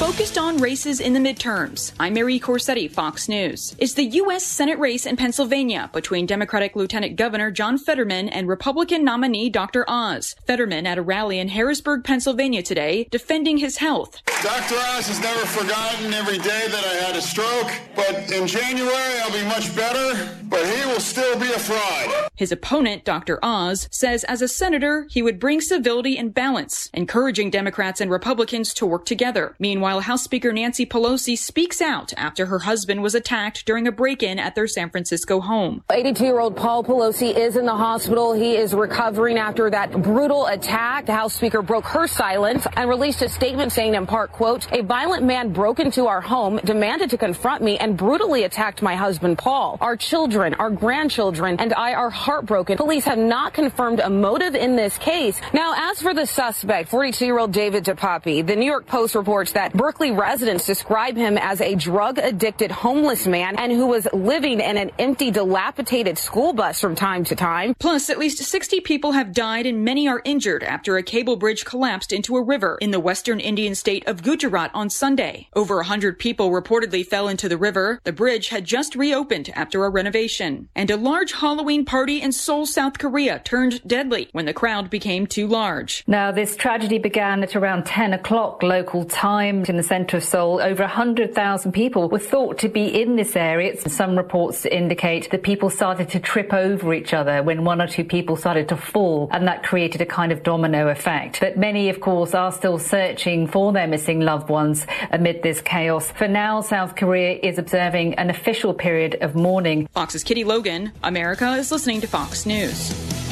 focused on races in the midterms. I'm Mary Corsetti, Fox News. It's the U.S. Senate race in Pennsylvania between Democratic Lieutenant Governor John Fetterman and Republican nominee Dr. Oz. Fetterman at a rally in Harrisburg, Pennsylvania today, defending his health. Dr. Oz has never forgotten every day that I had a stroke, but in January I'll be much better, but he will still be a fraud. His opponent, Dr. Oz, says as a senator, he would bring civility and balance, encouraging Democrats and Republicans to work together. Meanwhile, House Speaker Nancy Pelosi speaks out after her husband was attacked during a break-in at their San Francisco home. 82-year-old Paul Pelosi is in the hospital. He is recovering after that brutal attack. The House Speaker broke her silence and released a statement saying in part, quote, "A violent man broke into our home, demanded to confront me, and brutally attacked my husband, Paul. Our children, our grandchildren, and I are heartbroken." Police have not confirmed a motive in this case. Now, as for the suspect, 42-year-old David DePapi, the New York Post reports that Berkeley residents describe him as a drug-addicted homeless man and who was living in an empty, dilapidated school bus from time to time. Plus, at least 60 people have died and many are injured after a cable bridge collapsed into a river in the western Indian state of Gujarat on Sunday. Over 100 people reportedly fell into the river. The bridge had just reopened after a renovation. And a large Halloween party in Seoul, South Korea turned deadly when the crowd became too large. Now, this tragedy began at around 10 o'clock local time in the center of Seoul. Over 100,000 people were thought to be in this area. Some reports indicate that people started to trip over each other when one or two people started to fall, and that created a kind of domino effect. But many, of course, are still searching for their missing loved ones amid this chaos. For now, South Korea is observing an official period of mourning. Fox's Kitty Logan. America is listening to Fox News.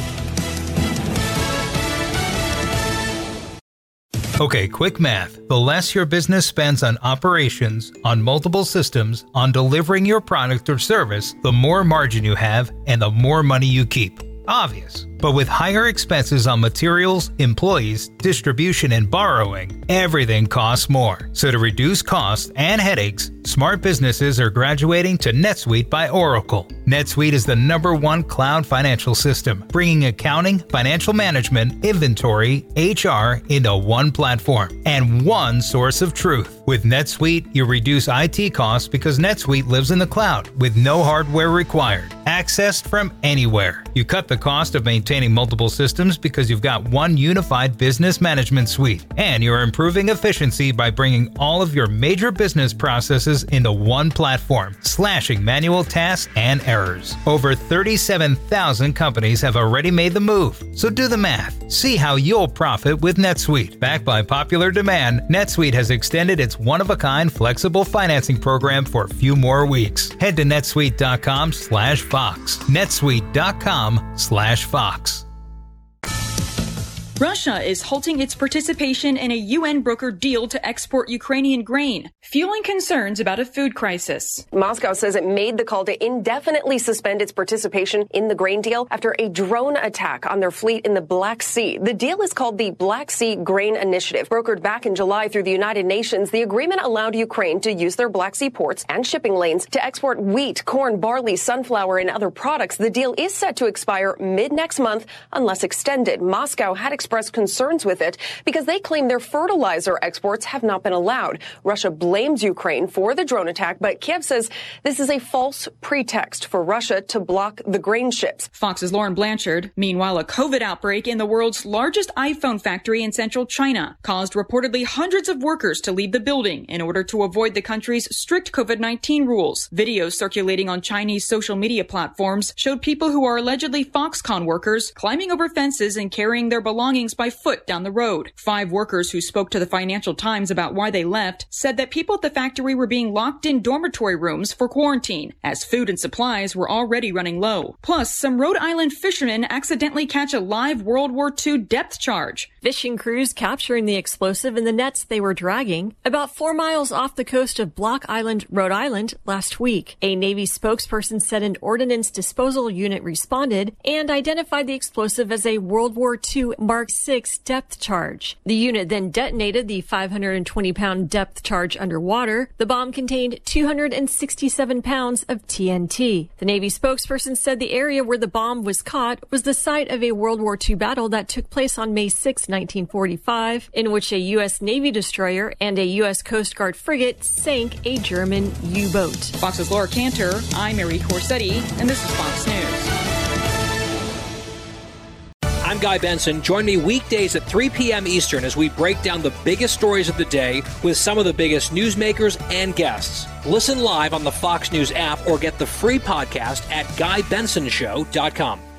Okay, quick math. The less your business spends on operations, on multiple systems, on delivering your product or service, the more margin you have and the more money you keep. Obvious. But with higher expenses on materials, employees, distribution, and borrowing, everything costs more. So to reduce costs and headaches, smart businesses are graduating to NetSuite by Oracle. NetSuite is the #1 cloud financial system, bringing accounting, financial management, inventory, HR into one platform and one source of truth. With NetSuite, you reduce IT costs because NetSuite lives in the cloud with no hardware required, accessed from anywhere. You cut the cost of maintaining multiple systems because you've got one unified business management suite, and you're improving efficiency by bringing all of your major business processes into one platform, slashing manual tasks and errors. Over 37,000 companies have already made the move, so do the math. See how you'll profit with NetSuite. Backed by popular demand, NetSuite has extended its one-of-a-kind flexible financing program for a few more weeks. Head to netsuite.com/Fox. netsuite.com/Fox. Russia is halting its participation in a UN-brokered deal to export Ukrainian grain, fueling concerns about a food crisis. Moscow says it made the call to indefinitely suspend its participation in the grain deal after a drone attack on their fleet in the Black Sea. The deal is called the Black Sea Grain Initiative. Brokered back in July through the United Nations, the agreement allowed Ukraine to use their Black Sea ports and shipping lanes to export wheat, corn, barley, sunflower, and other products. The deal is set to expire mid-next month unless extended. Moscow had expressed concerns with it because they claim their fertilizer exports have not been allowed. Russia blames Ukraine for the drone attack, but Kiev says this is a false pretext for Russia to block the grain ships. Fox's Lauren Blanchard. Meanwhile, a COVID outbreak in the world's largest iPhone factory in central China caused reportedly hundreds of workers to leave the building in order to avoid the country's strict COVID-19 rules. Videos circulating on Chinese social media platforms showed people who are allegedly Foxconn workers climbing over fences and carrying their belongings by foot down the road. 5 workers who spoke to the Financial Times about why they left said that people at the factory were being locked in dormitory rooms for quarantine, as food and supplies were already running low. Plus, some Rhode Island fishermen accidentally catch a live World War II depth charge. Fishing crews capturing the explosive in the nets they were dragging about 4 miles off the coast of Block Island, Rhode Island, last week. A Navy spokesperson said an ordnance disposal unit responded and identified the explosive as a World War II Mark Mark VI depth charge. The unit then detonated the 520-pound depth charge underwater. The bomb contained 267 pounds of TNT. The Navy spokesperson said the area where the bomb was caught was the site of a World War II battle that took place on May 6, 1945, in which a U.S. Navy destroyer and a U.S. Coast Guard frigate sank a German U-boat. Fox's Laura Cantor, I'm Mary Corsetti, and this is Fox News. I'm Guy Benson. Join me weekdays at 3 p.m. Eastern as we break down the biggest stories of the day with some of the biggest newsmakers and guests. Listen live on the Fox News app or get the free podcast at GuyBensonShow.com.